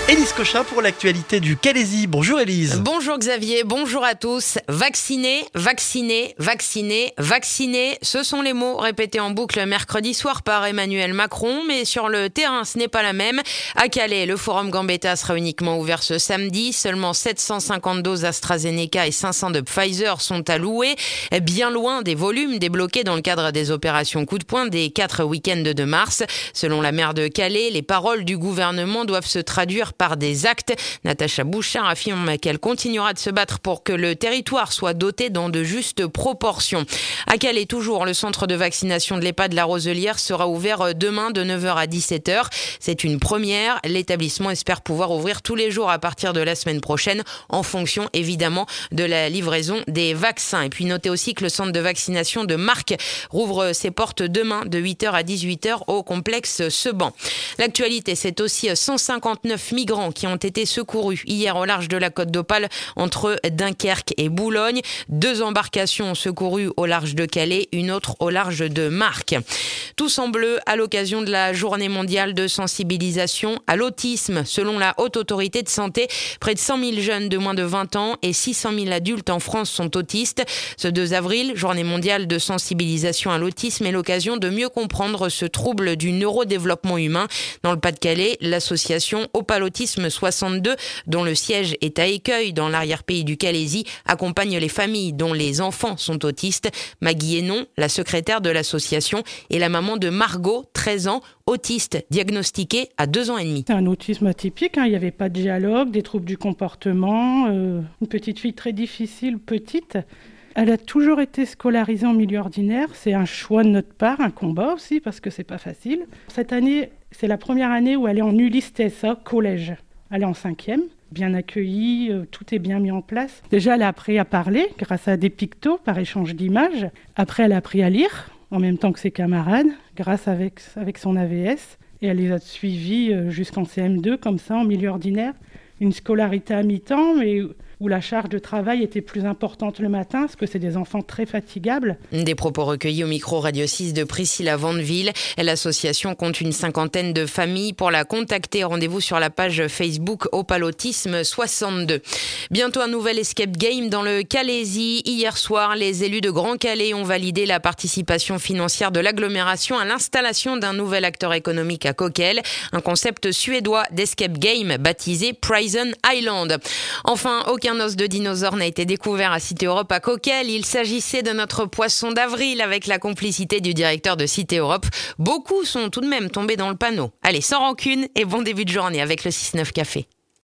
Élise Cochin pour l'actualité du Calaisis. Bonjour Élise. Bonjour Xavier, bonjour à tous. Vacciner, vacciner, vacciner, vacciner, ce sont les mots répétés en boucle mercredi soir par Emmanuel Macron, mais sur le terrain, ce n'est pas la même. À Calais, le forum Gambetta sera uniquement ouvert ce samedi. Seulement 750 doses AstraZeneca et 500 de Pfizer sont allouées, bien loin des volumes débloqués dans le cadre des opérations coup de poing des 4 week-ends de mars. Selon la maire de Calais, les paroles du gouvernement doivent se traduire par des actes. Natacha Bouchard affirme qu'elle continuera de se battre pour que le territoire soit doté dans de justes proportions. À Calais, toujours, le centre de vaccination de l'EHPAD La Roselière sera ouvert demain de 9h à 17h. C'est une première. L'établissement espère pouvoir ouvrir tous les jours à partir de la semaine prochaine, en fonction évidemment de la livraison des vaccins. Et puis notez aussi que le centre de vaccination de Marc rouvre ses portes demain de 8h à 18h au complexe Seban. L'actualité, c'est aussi 159 migrants qui ont été secourus hier au large de la Côte d'Opale entre Dunkerque et Boulogne. 2 embarcations secourues au large de Calais, une autre au large de Marc. Tous en bleu à l'occasion de la journée mondiale de sensibilisation à l'autisme. Selon la Haute Autorité de Santé, près de 100 000 jeunes de moins de 20 ans et 600 000 adultes en France sont autistes. Ce 2 avril, journée mondiale de sensibilisation à l'autisme, est l'occasion de mieux comprendre ce trouble du neurodéveloppement humain. Dans le Pas-de-Calais, l'association Opalotisme 62, dont le siège est à Écueil, dans l'arrière-pays du Calaisis, accompagne les familles dont les enfants sont autistes. Maggie Hénon, la secrétaire de l'association, est la maman de Margot, 13 ans, autiste, diagnostiquée à 2 ans et demi. C'est un autisme atypique, il n'y avait pas de dialogue, des troubles du comportement, une petite fille très difficile, petite. Elle a toujours été scolarisée en milieu ordinaire. C'est un choix de notre part, un combat aussi, parce que c'est pas facile. Cette année, c'est la première année où elle est en Ulysse TSA, collège. Elle est en 5e, bien accueillie, tout est bien mis en place. Déjà, elle a appris à parler grâce à des pictos par échange d'images. Après, elle a appris à lire en même temps que ses camarades, grâce avec son AVS. Et elle les a suivis jusqu'en CM2, comme ça, en milieu ordinaire. Une scolarité à mi-temps, mais où la charge de travail était plus importante le matin, parce que c'est des enfants très fatigables. Des propos recueillis au micro Radio 6 de Priscilla Vandeville. L'association compte une 50aine de familles. Pour la contacter, rendez-vous sur la page Facebook Opalotisme 62. Bientôt un nouvel escape game dans le Calaisis. Hier soir, les élus de Grand Calais ont validé la participation financière de l'agglomération à l'installation d'un nouvel acteur économique à Coquelles. Un concept suédois d'escape game baptisé Prison Island. Enfin, aucun os de dinosaure n'a été découvert à Cité Europe à Coquelles. Il s'agissait de notre poisson d'avril avec la complicité du directeur de Cité Europe. Beaucoup sont tout de même tombés dans le panneau. Allez, sans rancune et bon début de journée avec le 6-9 Café.